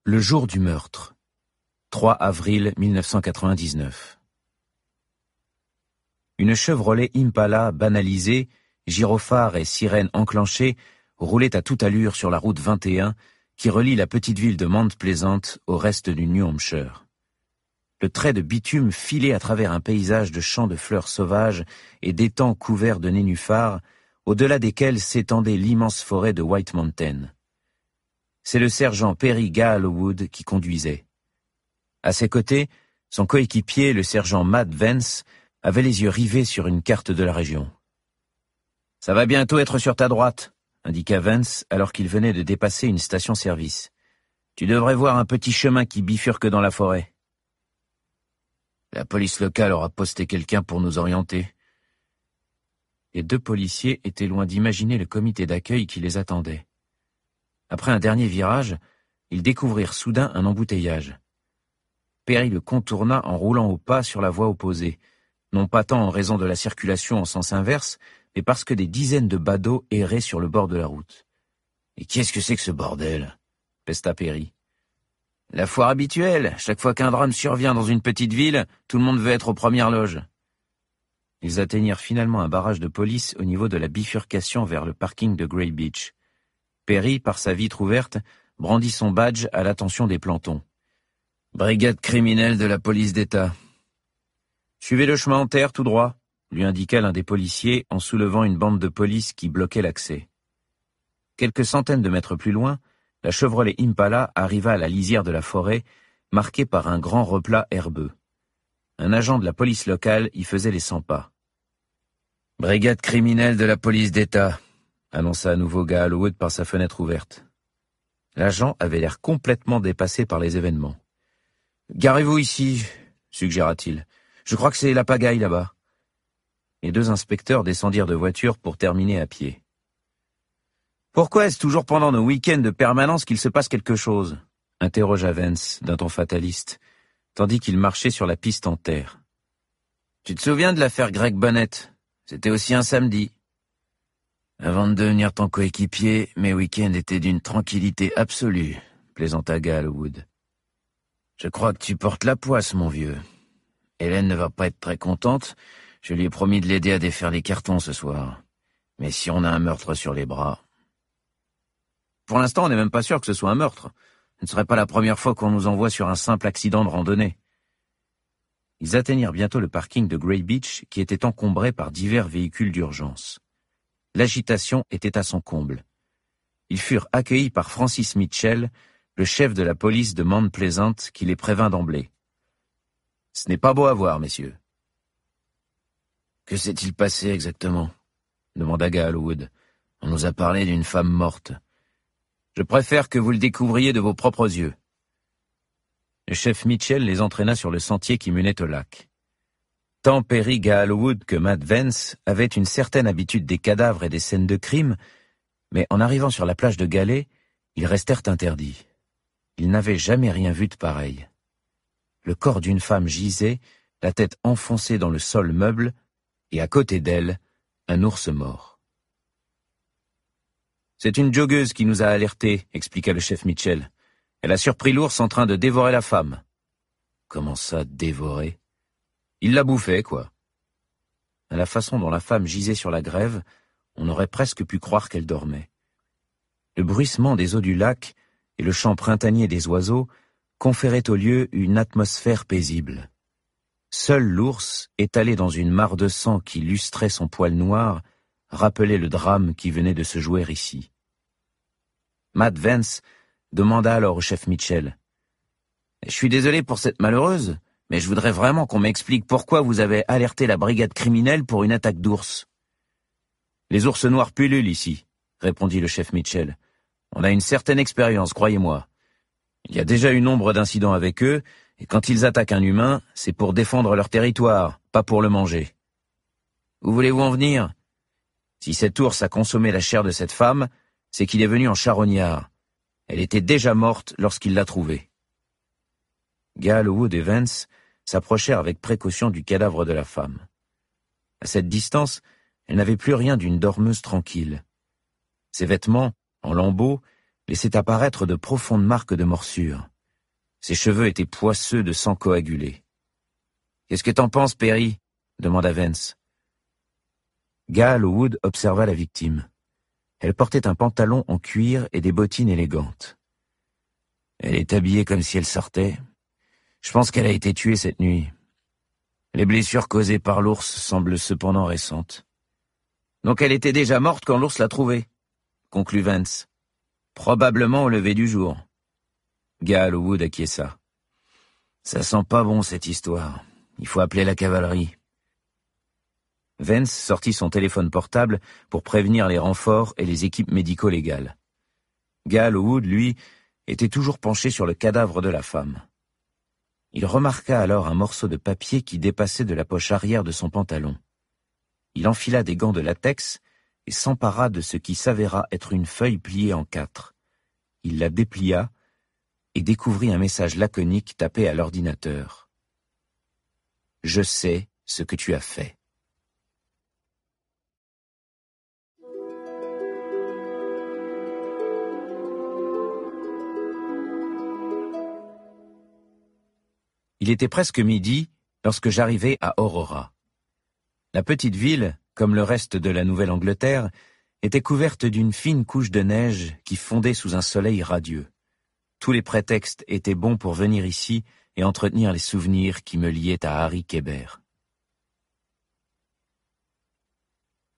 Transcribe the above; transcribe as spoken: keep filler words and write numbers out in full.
Le jour du meurtre. trois avril mille neuf cent quatre-vingt-dix-neuf. Une Chevrolet Impala banalisée, gyrophares et sirènes enclenchées, roulait à toute allure sur la route vingt et un qui relie la petite ville de Mount Pleasant au reste du New Hampshire. Le trait de bitume filait à travers un paysage de champs de fleurs sauvages et d'étangs couverts de nénuphars, au-delà desquels s'étendait l'immense forêt de White Mountain. C'est le sergent Perry Gallowwood qui conduisait. À ses côtés, son coéquipier, le sergent Matt Vance, avait les yeux rivés sur une carte de la région. « Ça va bientôt être sur ta droite », indiqua Vance alors qu'il venait de dépasser une station-service. « Tu devrais voir un petit chemin qui bifurque dans la forêt. » La police locale aura posté quelqu'un pour nous orienter. Les deux policiers étaient loin d'imaginer le comité d'accueil qui les attendait. Après un dernier virage, ils découvrirent soudain un embouteillage. Perry le contourna en roulant au pas sur la voie opposée, non pas tant en raison de la circulation en sens inverse, mais parce que des dizaines de badauds erraient sur le bord de la route. « Et qu'est-ce que c'est que ce bordel ?» pesta Perry. « La foire habituelle. Chaque fois qu'un drame survient dans une petite ville, tout le monde veut être aux premières loges. » Ils atteignirent finalement un barrage de police au niveau de la bifurcation vers le parking de Grey Beach. Perry, par sa vitre ouverte, brandit son badge à l'attention des plantons. « Brigade criminelle de la police d'État. »« Suivez le chemin en terre tout droit », lui indiqua l'un des policiers en soulevant une bande de police qui bloquait l'accès. Quelques centaines de mètres plus loin, la Chevrolet Impala arriva à la lisière de la forêt, marquée par un grand replat herbeux. Un agent de la police locale y faisait les cent pas. « Brigade criminelle de la police d'État », annonça à nouveau Gallowwood par sa fenêtre ouverte. L'agent avait l'air complètement dépassé par les événements. « Garez-vous ici, » suggéra-t-il. « Je crois que c'est la pagaille là-bas. » Les deux inspecteurs descendirent de voiture pour terminer à pied. « Pourquoi est-ce toujours pendant nos week-ends de permanence qu'il se passe quelque chose ?» interrogea Vance d'un ton fataliste, tandis qu'il marchait sur la piste en terre. « Tu te souviens de l'affaire Greg Bonnet? C'était aussi un samedi. » Avant de devenir ton coéquipier, mes week-ends étaient d'une tranquillité absolue, plaisanta Gallowwood. Je crois que tu portes la poisse, mon vieux. Hélène ne va pas être très contente. Je lui ai promis de l'aider à défaire les cartons ce soir. Mais si on a un meurtre sur les bras... Pour l'instant, on n'est même pas sûr que ce soit un meurtre. Ce ne serait pas la première fois qu'on nous envoie sur un simple accident de randonnée. Ils atteignirent bientôt le parking de Grey Beach, qui était encombré par divers véhicules d'urgence. L'agitation était à son comble. Ils furent accueillis par Francis Mitchell, le chef de la police de Mount Pleasant, qui les prévint d'emblée. « Ce n'est pas beau à voir, messieurs. »« Que s'est-il passé exactement ?» demanda Gallowwood. « On nous a parlé d'une femme morte. Je préfère que vous le découvriez de vos propres yeux. » Le chef Mitchell les entraîna sur le sentier qui menait au lac. Tant Perry Gallowwood que Matt Vance avaient une certaine habitude des cadavres et des scènes de crime, mais en arrivant sur la plage de Galets, ils restèrent interdits. Ils n'avaient jamais rien vu de pareil. Le corps d'une femme gisait, la tête enfoncée dans le sol meuble, et à côté d'elle, un ours mort. « C'est une joggeuse qui nous a alertés, » expliqua le chef Mitchell. « Elle a surpris l'ours en train de dévorer la femme. »« Comment ça, dévorer ?» ?»« Il la bouffait, quoi. » À la façon dont la femme gisait sur la grève, on aurait presque pu croire qu'elle dormait. Le bruissement des eaux du lac et le chant printanier des oiseaux conféraient au lieu une atmosphère paisible. Seul l'ours, étalé dans une mare de sang qui lustrait son poil noir, rappelait le drame qui venait de se jouer ici. Matt Vance demanda alors au chef Mitchell. « Je suis désolé pour cette malheureuse, mais je voudrais vraiment qu'on m'explique pourquoi vous avez alerté la brigade criminelle pour une attaque d'ours. »« Les ours noirs pullulent ici, » répondit le chef Mitchell. « On a une certaine expérience, croyez-moi. Il y a déjà eu nombre d'incidents avec eux, et quand ils attaquent un humain, c'est pour défendre leur territoire, pas pour le manger. Où voulez-vous en venir ? Si cet ours a consommé la chair de cette femme, c'est qu'il est venu en charognard. Elle était déjà morte lorsqu'il l'a trouvée. » Gallowwood et Vance s'approchèrent avec précaution du cadavre de la femme. À cette distance, elle n'avait plus rien d'une dormeuse tranquille. Ses vêtements, en lambeaux, laissaient apparaître de profondes marques de morsure. Ses cheveux étaient poisseux de sang coagulé. « Qu'est-ce que t'en penses, Perry ?» demanda Vance. Gaal Wood observa la victime. Elle portait un pantalon en cuir et des bottines élégantes. Elle est habillée comme si elle sortait. Je pense qu'elle a été tuée cette nuit. Les blessures causées par l'ours semblent cependant récentes. Donc elle était déjà morte quand l'ours l'a trouvée, conclut Vance. Probablement au lever du jour. Gaal Wood acquiesça. Ça sent pas bon cette histoire. Il faut appeler la cavalerie. Vance sortit son téléphone portable pour prévenir les renforts et les équipes médico-légales. Gaal Wood, lui, était toujours penché sur le cadavre de la femme. Il remarqua alors un morceau de papier qui dépassait de la poche arrière de son pantalon. Il enfila des gants de latex et s'empara de ce qui s'avéra être une feuille pliée en quatre. Il la déplia et découvrit un message laconique tapé à l'ordinateur. « Je sais ce que tu as fait. » Il était presque midi lorsque j'arrivai à Aurora. La petite ville, comme le reste de la Nouvelle-Angleterre, était couverte d'une fine couche de neige qui fondait sous un soleil radieux. Tous les prétextes étaient bons pour venir ici et entretenir les souvenirs qui me liaient à Harry Kébert.